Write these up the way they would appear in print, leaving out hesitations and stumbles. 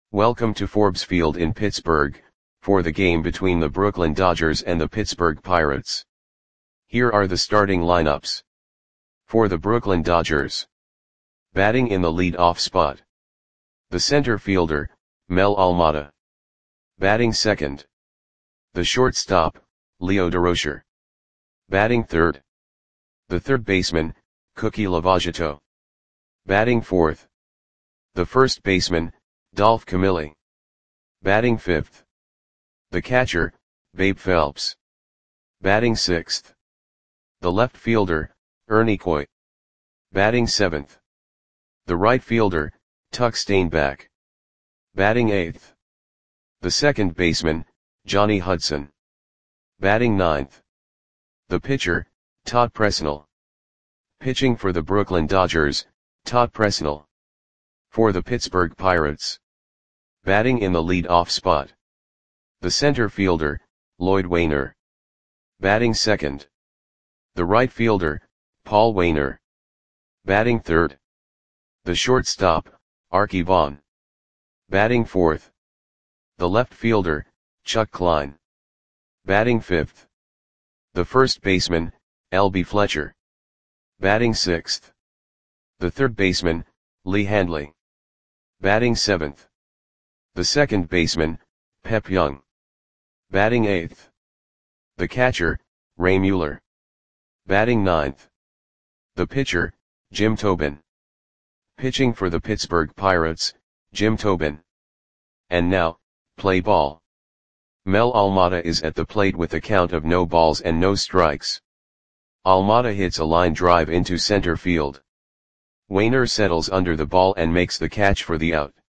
Welcome to Forbes Field in Pittsburgh, for the game between the Brooklyn Dodgers and the Pittsburgh Pirates. Here are the starting lineups. For the Brooklyn Dodgers. Batting in the lead-off spot. The center fielder, Mel Almada. Batting second. The shortstop, Leo Durocher. Batting third. The third baseman, Cookie Lavagetto. Batting fourth. The first baseman, Dolph Camilli. Batting fifth. The catcher, Babe Phelps. Batting sixth. The left fielder, Ernie Coy. Batting seventh. The right fielder, Tuck Stainback. Batting eighth. The second baseman, Johnny Hudson. Batting ninth. The pitcher, Todd Presnell. Pitching for the Brooklyn Dodgers, Todd Presnell. For the Pittsburgh Pirates. Batting in the lead-off spot. The center fielder, Lloyd Waner. Batting second. The right fielder, Paul Waner. Batting third. The shortstop, Arky Vaughan. Batting fourth. The left fielder, Chuck Klein. Batting fifth. The first baseman, L.B. Fletcher. Batting sixth. The third baseman, Lee Handley. Batting seventh. The second baseman, Pep Young. Batting eighth. The catcher, Ray Mueller. Batting ninth. The pitcher, Jim Tobin. Pitching for the Pittsburgh Pirates, Jim Tobin. And now, play ball. Mel Almada is at the plate with a count of no balls and no strikes. Almada hits a line drive into center field. Waner settles under the ball and makes the catch for the out.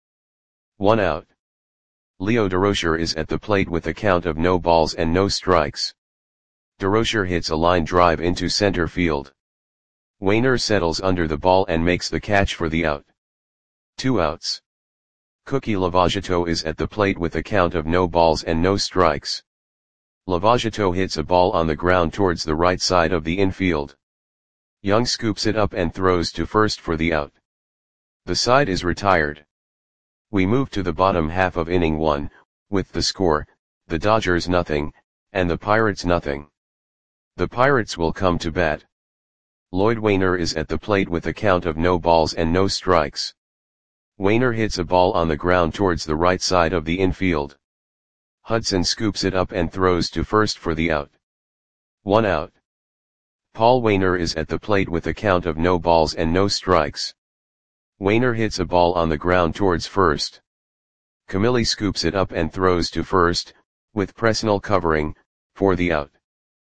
1 out. Leo Durocher is at the plate with a count of no balls and no strikes. Durocher hits a line drive into center field. Waner settles under the ball and makes the catch for the out. 2 outs. Cookie Lavagetto is at the plate with a count of no balls and no strikes. Lavagetto hits a ball on the ground towards the right side of the infield. Young scoops it up and throws to first for the out. The side is retired. We move to the bottom half of inning 1, with the score, the Dodgers nothing, and the Pirates nothing. The Pirates will come to bat. Lloyd Waner is at the plate with a count of no balls and no strikes. Waner hits a ball on the ground towards the right side of the infield. Hudson scoops it up and throws to first for the out. 1 out. Paul Waner is at the plate with a count of no balls and no strikes. Waner hits a ball on the ground towards first. Camilli scoops it up and throws to first, with Presnell covering, for the out.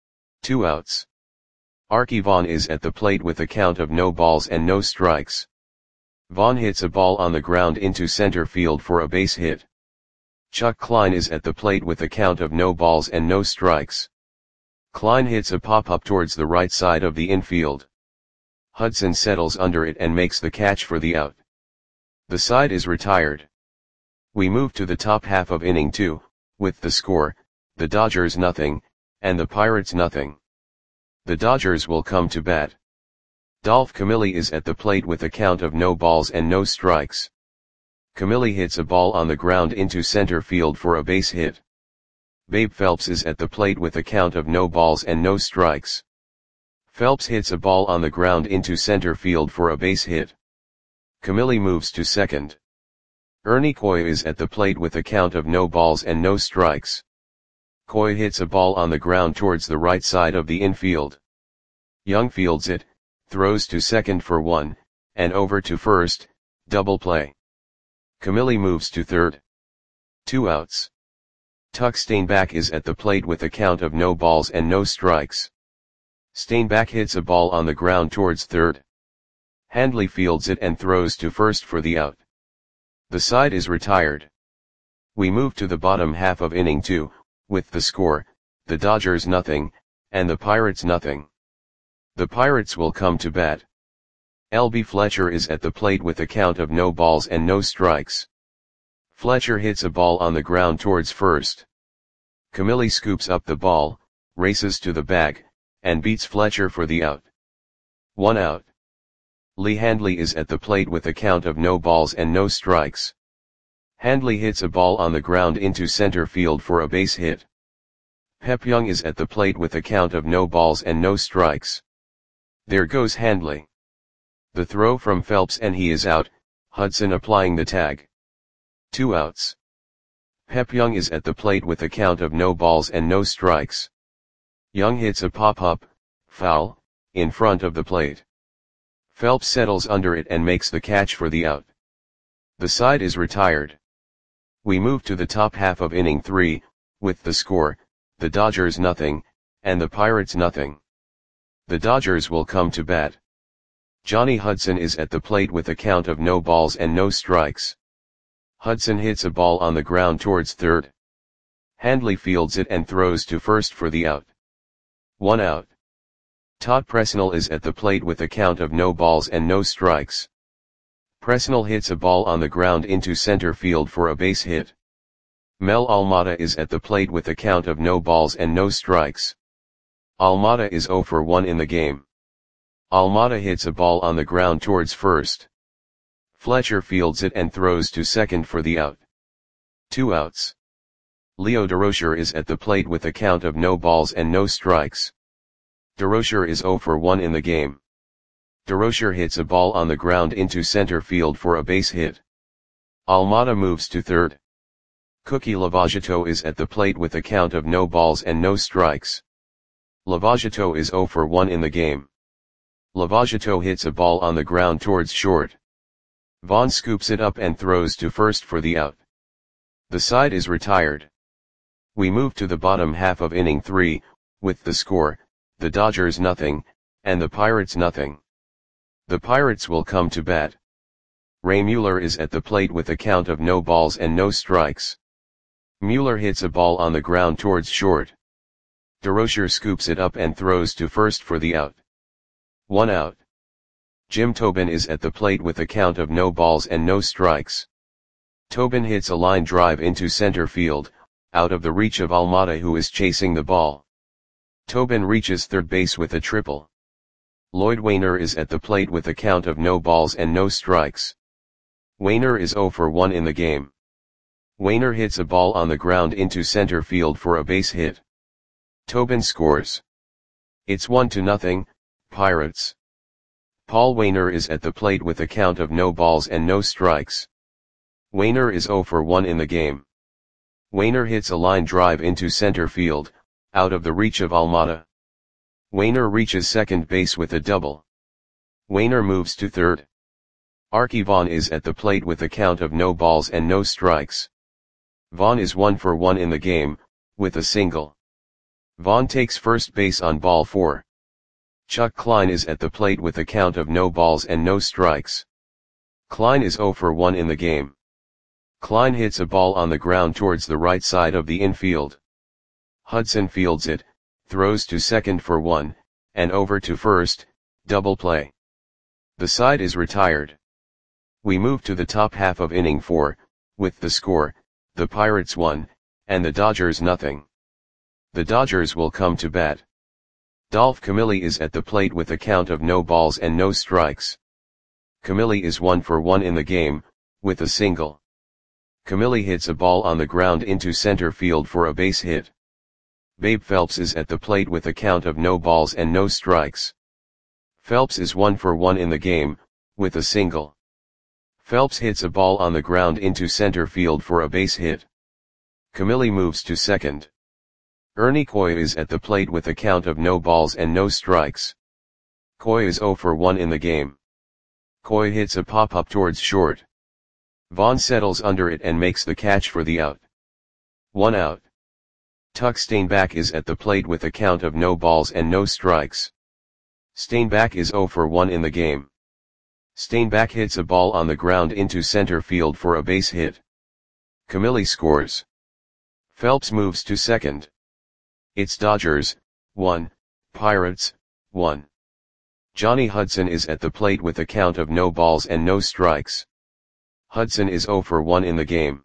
2 outs. Arky Vaughan is at the plate with a count of no balls and no strikes. Vaughan hits a ball on the ground into center field for a base hit. Chuck Klein is at the plate with a count of no balls and no strikes. Klein hits a pop-up towards the right side of the infield. Hudson settles under it and makes the catch for the out. The side is retired. We move to the top half of inning 2, with the score, the Dodgers nothing, and the Pirates nothing. The Dodgers will come to bat. Dolph Camilli is at the plate with a count of no balls and no strikes. Camilli hits a ball on the ground into center field for a base hit. Babe Phelps is at the plate with a count of no balls and no strikes. Phelps hits a ball on the ground into center field for a base hit. Camilli moves to second. Ernie Coy is at the plate with a count of no balls and no strikes. Coy hits a ball on the ground towards the right side of the infield. Young fields it, throws to second for 1, and over to first, double play. Camilli moves to third. 2 outs. Tuck Stainback is at the plate with a count of no balls and no strikes. Stainback hits a ball on the ground towards third. Handley fields it and throws to first for the out. The side is retired. We move to the bottom half of inning 2, with the score, the Dodgers nothing, and the Pirates nothing. The Pirates will come to bat. L.B. Fletcher is at the plate with a count of no balls and no strikes. Fletcher hits a ball on the ground towards first. Camilli scoops up the ball, races to the bag, and beats Fletcher for the out. 1 out. Lee Handley is at the plate with a count of no balls and no strikes. Handley hits a ball on the ground into center field for a base hit. Pep Young is at the plate with a count of no balls and no strikes. There goes Handley. The throw from Phelps and he is out, Hudson applying the tag. 2 outs. Pep Young is at the plate with a count of no balls and no strikes. Young hits a pop-up, foul, in front of the plate. Phelps settles under it and makes the catch for the out. The side is retired. We move to the top half of inning 3, with the score, the Dodgers nothing, and the Pirates nothing. The Dodgers will come to bat. Johnny Hudson is at the plate with a count of no balls and no strikes. Hudson hits a ball on the ground towards third. Handley fields it and throws to first for the out. 1 out. Todd Presnell is at the plate with a count of no balls and no strikes. Presnell hits a ball on the ground into center field for a base hit. Mel Almada is at the plate with a count of no balls and no strikes. Almada is 0 for 1 in the game. Almada hits a ball on the ground towards first. Fletcher fields it and throws to second for the out. 2 outs. Leo Durocher is at the plate with a count of no balls and no strikes. Durocher is 0 for 1 in the game. Durocher hits a ball on the ground into center field for a base hit. Almada moves to third. Cookie Lavagetto is at the plate with a count of no balls and no strikes. Lavagetto is 0 for 1 in the game. Lavagetto hits a ball on the ground towards short. Vaughn scoops it up and throws to first for the out. The side is retired. We move to the bottom half of inning 3, with the score, the Dodgers nothing, and the Pirates nothing. The Pirates will come to bat. Ray Mueller is at the plate with a count of no balls and no strikes. Mueller hits a ball on the ground towards short. Durocher scoops it up and throws to first for the out. 1 out. Jim Tobin is at the plate with a count of no balls and no strikes. Tobin hits a line drive into center field, out of the reach of Almada who is chasing the ball. Tobin reaches third base with a triple. Lloyd Wainer is at the plate with a count of no balls and no strikes. Wainer is 0 for 1 in the game. Wainer hits a ball on the ground into center field for a base hit. Tobin scores. It's 1-0, Pirates. Paul Wainer is at the plate with a count of no balls and no strikes. Wainer is 0 for 1 in the game. Wainer hits a line drive into center field, out of the reach of Almada. Wainer reaches second base with a double. Wainer moves to third. Archie Vaughn is at the plate with a count of no balls and no strikes. Vaughn is 1 for 1 in the game, with a single. Vaughn takes first base on ball 4. Chuck Klein is at the plate with a count of no balls and no strikes. Klein is 0 for 1 in the game. Klein hits a ball on the ground towards the right side of the infield. Hudson fields it, throws to second for 1, and over to first, double play. The side is retired. We move to the top half of inning 4, with the score, the Pirates 1, and the Dodgers nothing. The Dodgers will come to bat. Dolph Camilli is at the plate with a count of no balls and no strikes. Camilli is 1 for 1 in the game, with a single. Camilli hits a ball on the ground into center field for a base hit. Babe Phelps is at the plate with a count of no balls and no strikes. Phelps is 1 for 1 in the game, with a single. Phelps hits a ball on the ground into center field for a base hit. Camilli moves to second. Ernie Coy is at the plate with a count of no balls and no strikes. Coy is 0 for 1 in the game. Coy hits a pop-up towards short. Vaughn settles under it and makes the catch for the out. 1 out. Tuck Steinbach is at the plate with a count of no balls and no strikes. Steinbach is 0 for 1 in the game. Steinbach hits a ball on the ground into center field for a base hit. Camilli scores. Phelps moves to second. It's Dodgers, 1, Pirates, 1. Johnny Hudson is at the plate with a count of no balls and no strikes. Hudson is 0 for 1 in the game.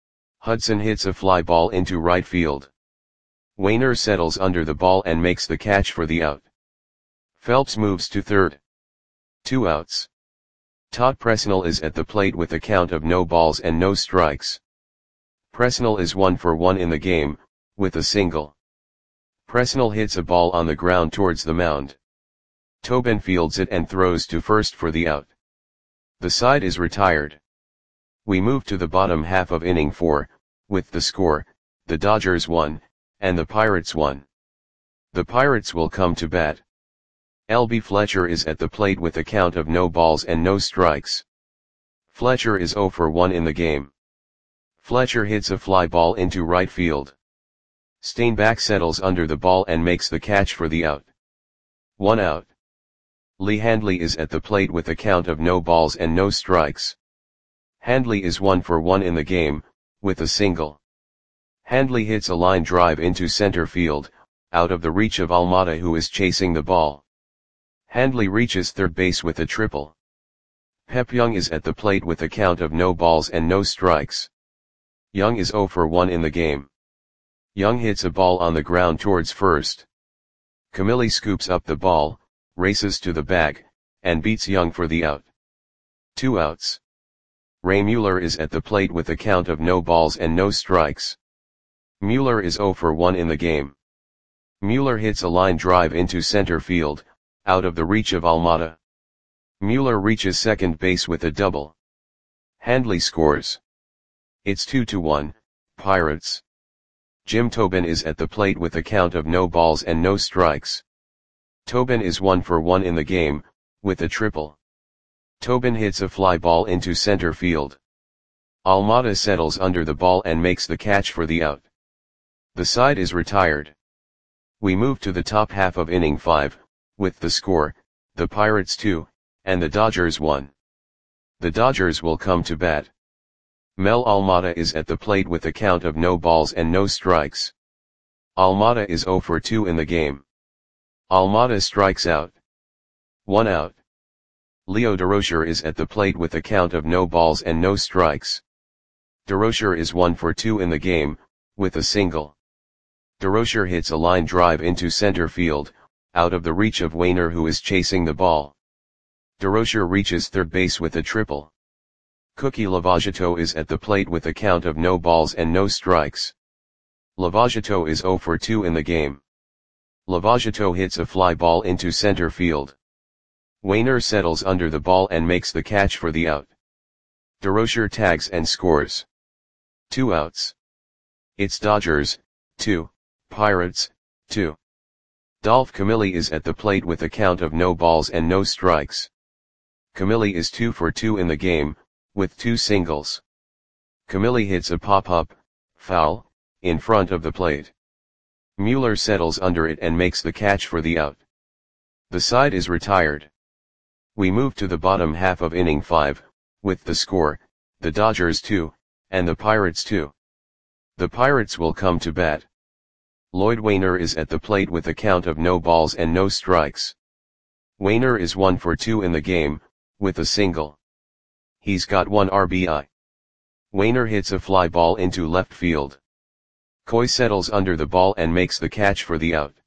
Hudson hits a fly ball into right field. Wainer settles under the ball and makes the catch for the out. Phelps moves to third. 2 outs. Todd Presnell is at the plate with a count of no balls and no strikes. Presnell is 1 for 1 in the game, with a single. Presnell hits a ball on the ground towards the mound. Tobin fields it and throws to first for the out. The side is retired. We move to the bottom half of inning 4, with the score, the Dodgers 1, and the Pirates 1. The Pirates will come to bat. L.B. Fletcher is at the plate with a count of no balls and no strikes. Fletcher is 0 for 1 in the game. Fletcher hits a fly ball into right field. Steinbach settles under the ball and makes the catch for the out. 1 out. Lee Handley is at the plate with a count of no balls and no strikes. Handley is 1 for 1 in the game, with a single. Handley hits a line drive into center field, out of the reach of Almada, who is chasing the ball. Handley reaches third base with a triple. Pep Young is at the plate with a count of no balls and no strikes. Young is 0 for 1 in the game. Young hits a ball on the ground towards first. Camilli scoops up the ball, races to the bag, and beats Young for the out. 2 outs. Ray Mueller is at the plate with a count of no balls and no strikes. Mueller is 0 for 1 in the game. Mueller hits a line drive into center field, out of the reach of Almada. Mueller reaches second base with a double. Handley scores. It's 2-1, Pirates. Jim Tobin is at the plate with a count of no balls and no strikes. Tobin is 1 for 1 in the game, with a triple. Tobin hits a fly ball into center field. Almada settles under the ball and makes the catch for the out. The side is retired. We move to the top half of inning 5, with the score, the Pirates 2, and the Dodgers 1. The Dodgers will come to bat. Mel Almada is at the plate with a count of no balls and no strikes. Almada is 0 for 2 in the game. Almada strikes out. 1 out. Leo Durocher is at the plate with a count of no balls and no strikes. Durocher is 1 for 2 in the game, with a single. Durocher hits a line drive into center field, out of the reach of Wainer, who is chasing the ball. Durocher reaches third base with a triple. Cookie Lavageto is at the plate with a count of no balls and no strikes. Lavageto is 0 for 2 in the game. Lavageto hits a fly ball into center field. Wainer settles under the ball and makes the catch for the out. Durocher tags and scores. 2 outs. It's Dodgers 2, Pirates 2. Dolph Camilli is at the plate with a count of no balls and no strikes. Camilli is 2 for 2 in the game, with 2 singles. Camilli hits a pop-up, foul, in front of the plate. Mueller settles under it and makes the catch for the out. The side is retired. We move to the bottom half of inning 5, with the score, the Dodgers 2, and the Pirates 2. The Pirates will come to bat. Lloyd Wainer is at the plate with a count of no balls and no strikes. Wainer is 1 for 2 in the game, with a single. He's got 1 RBI. Wainer hits a fly ball into left field. Coy settles under the ball and makes the catch for the out.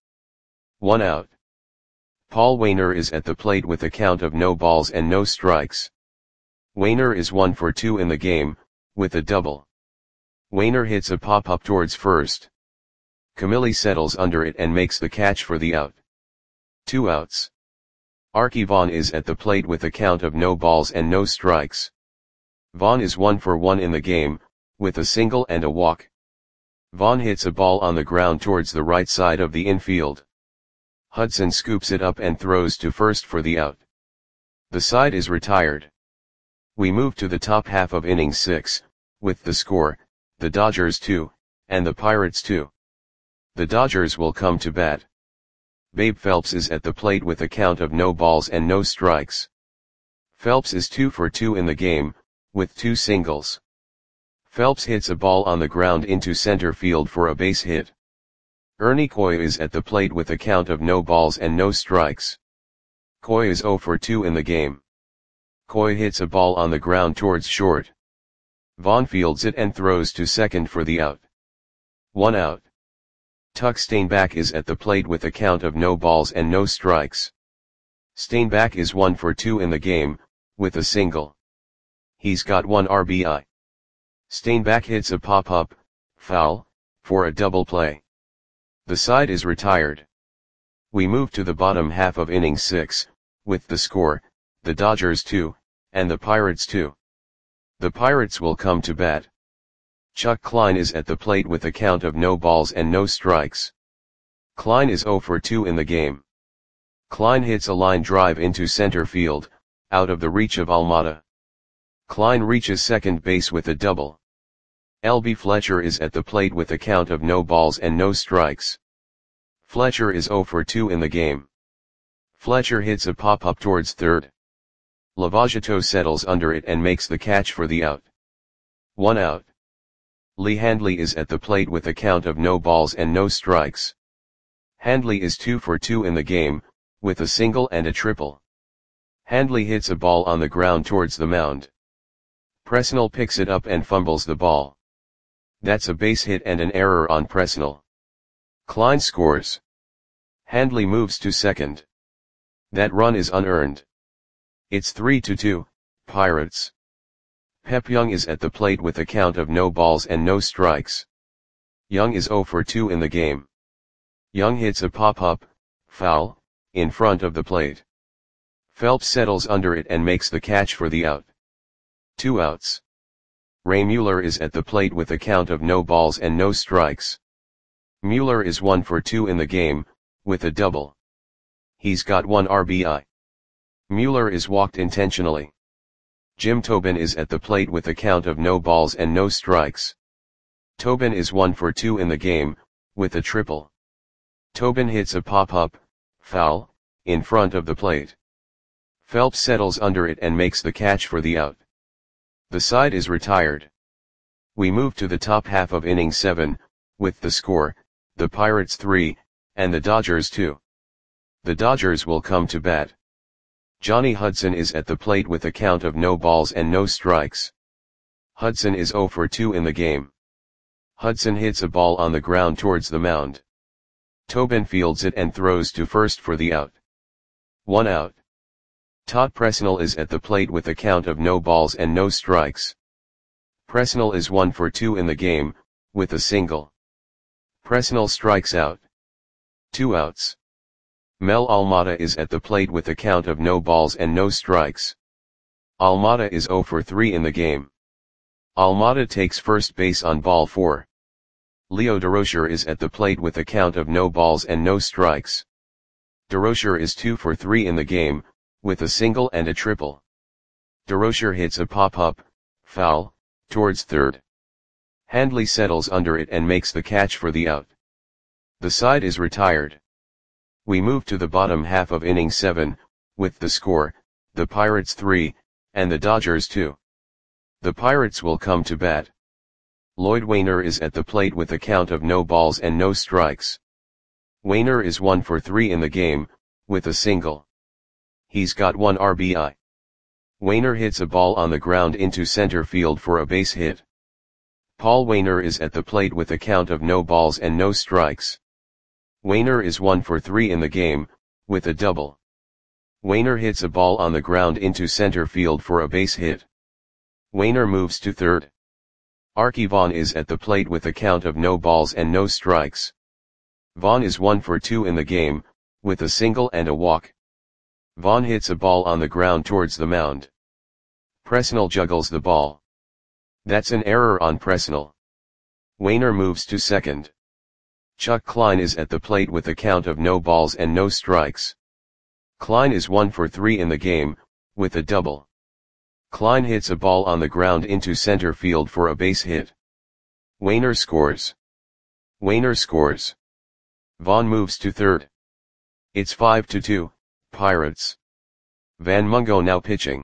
1 out. Paul Wainer is at the plate with a count of no balls and no strikes. Wainer is 1 for 2 in the game, with a double. Wainer hits a pop-up towards first. Camilli settles under it and makes the catch for the out. 2 outs. Archie Vaughn is at the plate with a count of no balls and no strikes. Vaughn is 1 for 1 in the game, with a single and a walk. Vaughn hits a ball on the ground towards the right side of the infield. Hudson scoops it up and throws to first for the out. The side is retired. We move to the top half of inning 6, with the score, the Dodgers 2, and the Pirates 2. The Dodgers will come to bat. Babe Phelps is at the plate with a count of no balls and no strikes. Phelps is 2 for 2 in the game, with 2 singles. Phelps hits a ball on the ground into center field for a base hit. Ernie Coy is at the plate with a count of no balls and no strikes. Coy is 0 for 2 in the game. Coy hits a ball on the ground towards short. Vaughn fields it and throws to second for the out. 1 out. Tuck Steinbach is at the plate with a count of no balls and no strikes. Steinbach is 1 for 2 in the game, with a single. He's got 1 RBI. Steinbach hits a pop-up, foul, for a double play. The side is retired. We move to the bottom half of inning 6, with the score, the Dodgers 2, and the Pirates 2. The Pirates will come to bat. Chuck Klein is at the plate with a count of no balls and no strikes. Klein is 0 for 2 in the game. Klein hits a line drive into center field, out of the reach of Almada. Klein reaches second base with a double. L.B. Fletcher is at the plate with a count of no balls and no strikes. Fletcher is 0 for 2 in the game. Fletcher hits a pop-up towards third. Lavagetto settles under it and makes the catch for the out. 1 out. Lee Handley is at the plate with a count of no balls and no strikes. Handley is 2 for 2 in the game, with a single and a triple. Handley hits a ball on the ground towards the mound. Presnell picks it up and fumbles the ball. That's a base hit and an error on Presnell. Klein scores. Handley moves to second. That run is unearned. It's 3-2, Pirates. Pep Young is at the plate with a count of no balls and no strikes. Young is 0 for 2 in the game. Young hits a pop-up, foul, in front of the plate. Phelps settles under it and makes the catch for the out. 2 outs. Ray Mueller is at the plate with a count of no balls and no strikes. Mueller is 1 for 2 in the game, with a double. He's got 1 RBI. Mueller is walked intentionally. Jim Tobin is at the plate with a count of no balls and no strikes. Tobin is 1 for 2 in the game, with a triple. Tobin hits a pop-up, foul, in front of the plate. Phelps settles under it and makes the catch for the out. The side is retired. We move to the top half of inning 7, with the score, the Pirates 3, and the Dodgers 2. The Dodgers will come to bat. Johnny Hudson is at the plate with a count of no balls and no strikes. Hudson is 0 for 2 in the game. Hudson hits a ball on the ground towards the mound. Tobin fields it and throws to first for the out. 1 out. Todd Presnell is at the plate with a count of no balls and no strikes. Presnell is 1 for 2 in the game, with a single. Presnell strikes out. 2 outs. Mel Almada is at the plate with a count of no balls and no strikes. Almada is 0 for 3 in the game. Almada takes first base on ball 4. Leo Durocher is at the plate with a count of no balls and no strikes. Durocher is 2 for 3 in the game, with a single and a triple. Durocher hits a pop-up, foul, towards third. Handley settles under it and makes the catch for the out. The side is retired. We move to the bottom half of inning 7, with the score, the Pirates 3, and the Dodgers 2. The Pirates will come to bat. Lloyd Wainer is at the plate with a count of no balls and no strikes. Wainer is 1 for 3 in the game, with a single. He's got 1 RBI. Wainer hits a ball on the ground into center field for a base hit. Paul Wainer is at the plate with a count of no balls and no strikes. Wainer is 1 for 3 in the game, with a double. Wainer hits a ball on the ground into center field for a base hit. Wainer moves to third. Archie Vaughn is at the plate with a count of no balls and no strikes. Vaughn is 1 for 2 in the game, with a single and a walk. Vaughn hits a ball on the ground towards the mound. Presnell juggles the ball. That's an error on Presnell. Wainer moves to second. Chuck Klein is at the plate with a count of no balls and no strikes. Klein is 1 for 3 in the game, with a double. Klein hits a ball on the ground into center field for a base hit. Wainer scores. Wainer scores. Vaughn moves to third. It's 5-2, Pirates. Van Mungo now pitching.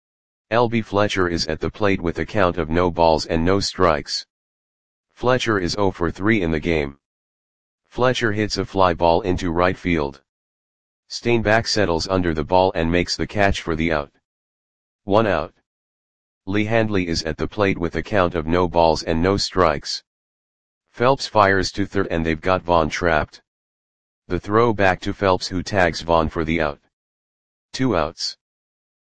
L.B. Fletcher is at the plate with a count of no balls and no strikes. Fletcher is 0 for 3 in the game. Fletcher hits a fly ball into right field. Steinbach settles under the ball and makes the catch for the out. 1 out. Lee Handley is at the plate with a count of no balls and no strikes. Phelps fires to third and they've got Vaughn trapped. The throw back to Phelps who tags Vaughn for the out. 2 outs.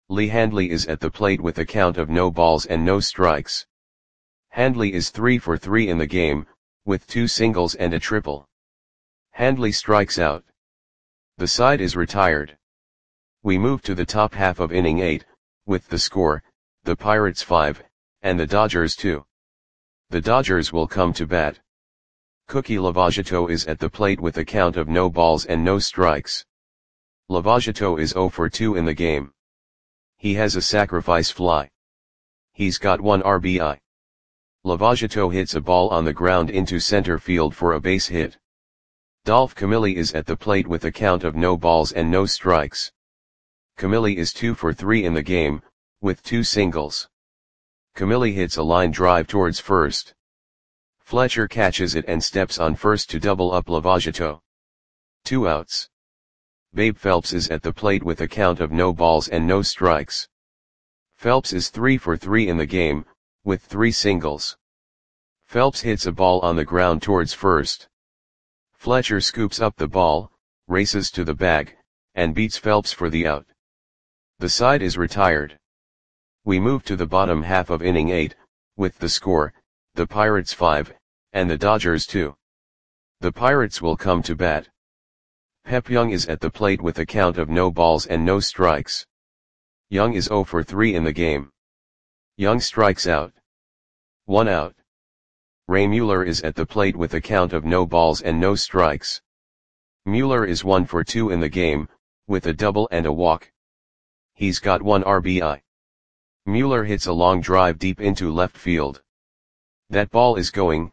Lee Handley is at the plate with a count of no balls and no strikes. Handley is 3 for 3 in the game, with 2 singles and a triple. Handley strikes out. The side is retired. We move to the top half of inning 8, with the score, the Pirates 5, and the Dodgers 2. The Dodgers will come to bat. Cookie Lavagetto is at the plate with a count of no balls and no strikes. Lavagetto is 0 for 2 in the game. He has a sacrifice fly. He's got 1 RBI. Lavagetto hits a ball on the ground into center field for a base hit. Dolph Camilli is at the plate with a count of no balls and no strikes. Camilli is 2 for 3 in the game, with 2 singles. Camilli hits a line drive towards first. Fletcher catches it and steps on first to double up Lavagetto. 2 outs. Babe Phelps is at the plate with a count of no balls and no strikes. Phelps is 3 for 3 in the game, with 3 singles. Phelps hits a ball on the ground towards first. Fletcher scoops up the ball, races to the bag, and beats Phelps for the out. The side is retired. We move to the bottom half of inning 8, with the score, the Pirates 5, and the Dodgers 2. The Pirates will come to bat. Pep Young is at the plate with a count of no balls and no strikes. Young is 0 for 3 in the game. Young strikes out. 1 out. Ray Mueller is at the plate with a count of no balls and no strikes. Mueller is 1 for 2 in the game, with a double and a walk. He's got 1 RBI. Mueller hits a long drive deep into left field. That ball is going,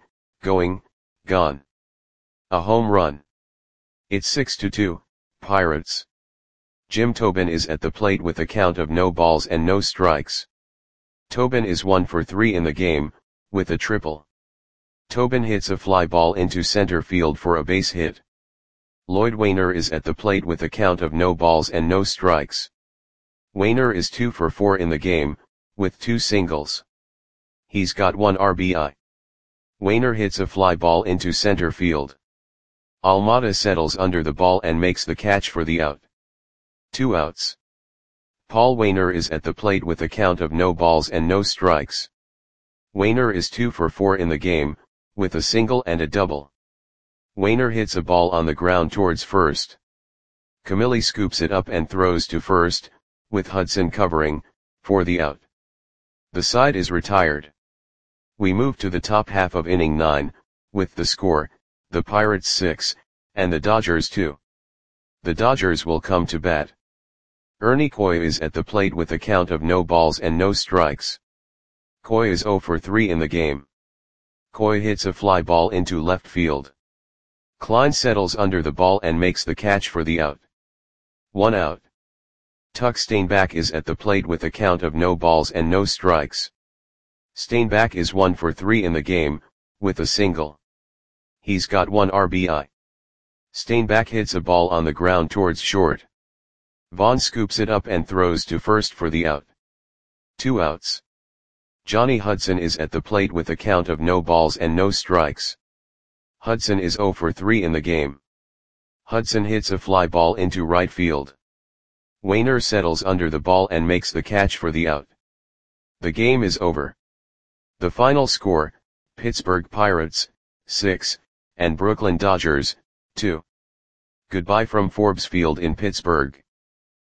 gone. A home run. It's 6-2, Pirates. Jim Tobin is at the plate with a count of no balls and no strikes. Tobin is 1 for 3 in the game, with a triple. Tobin hits a fly ball into center field for a base hit. Lloyd Wainer is at the plate with a count of no balls and no strikes. Wainer is 2 for 4 in the game, with 2 singles. He's got 1 RBI. Wainer hits a fly ball into center field. Almada settles under the ball and makes the catch for the out. 2 outs. Paul Wainer is at the plate with a count of no balls and no strikes. Wainer is 2 for 4 in the game, with a single and a double. Wainer hits a ball on the ground towards first. Camilli scoops it up and throws to first, with Hudson covering, for the out. The side is retired. We move to the top half of inning 9, with the score, the Pirates 6, and the Dodgers 2. The Dodgers will come to bat. Ernie Coy is at the plate with a count of no balls and no strikes. Coy is 0 for 3 in the game. Coy hits a fly ball into left field. Klein settles under the ball and makes the catch for the out. 1 out. Tuck Steinbach is at the plate with a count of no balls and no strikes. Steinbach is 1 for 3 in the game, with a single. He's got 1 RBI. Steinbach hits a ball on the ground towards short. Vaughn scoops it up and throws to first for the out. 2 outs. Johnny Hudson is at the plate with a count of no balls and no strikes. Hudson is 0 for 3 in the game. Hudson hits a fly ball into right field. Wainer settles under the ball and makes the catch for the out. The game is over. The final score, Pittsburgh Pirates, 6, and Brooklyn Dodgers, 2. Goodbye from Forbes Field in Pittsburgh.